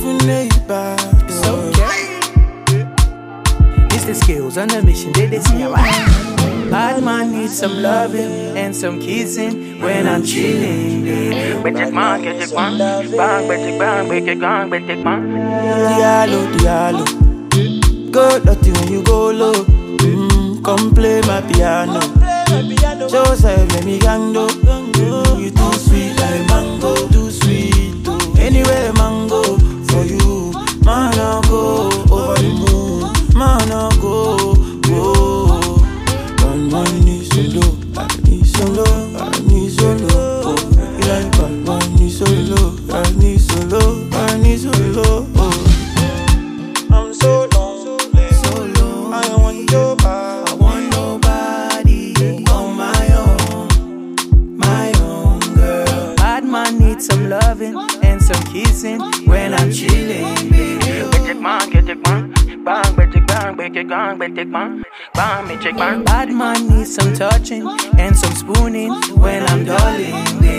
moving laid back. It's okay. It's the skills on the mission, they see how bad man needs some loving and some kissing when I'm chilling. Diallo, Diallo. Go dirty when you go low. Come play my piano. Joseph, let me gango. You too sweet like mango, too sweet. Anywhere mango for you, man I go over the moon, man I go. Bad man need some low, I need some low, I need some low. You like bad man need some low, I need some low, I need some low. I'm so lonely, so low. I want nobody, I want nobody on my own girl. Bad man needs some loving and some kissing when I'm chilling. Bad man needs some touching and some spooning when I'm darling.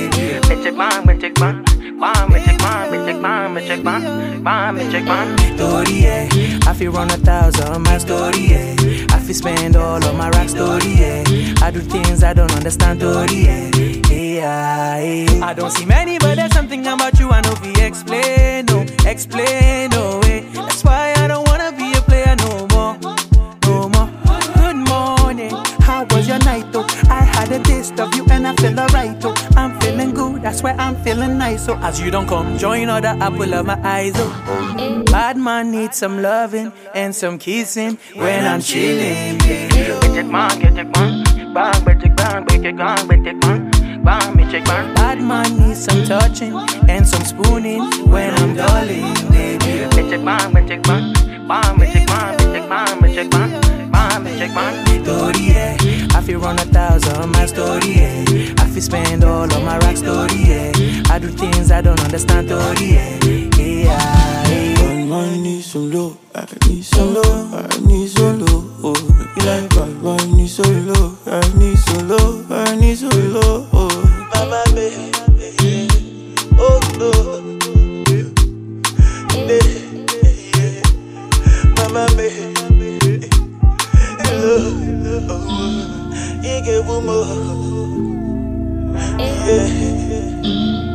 Story, yeah. I feel run 1,000 my story, yeah. I feel spend all of my rock story, yeah. I do things I don't understand, story, yeah. I don't see many, but there's something about you I know we explain, no, way. That's why I don't wanna be a player no more. Good morning, how was your night though? I had a taste of you and I feel alright though. I'm feeling good, that's why I'm feeling nice. So as you don't come, join other apple of my eyes oh. Bad man needs some loving and some kissing when I'm chilling. Bad man needs some touching and some spooning when I'm darling. Story, yeah. I feel run 1,000 my story, yeah. I feel spend all of my rock story, yeah. I do things I don't understand, story, yeah. Bad man need some low, I need some low, I need some low. You like bad man need so low, I need so low, I need so low. Mama baby, oh no, mama baby, hello, you give me more, yeah.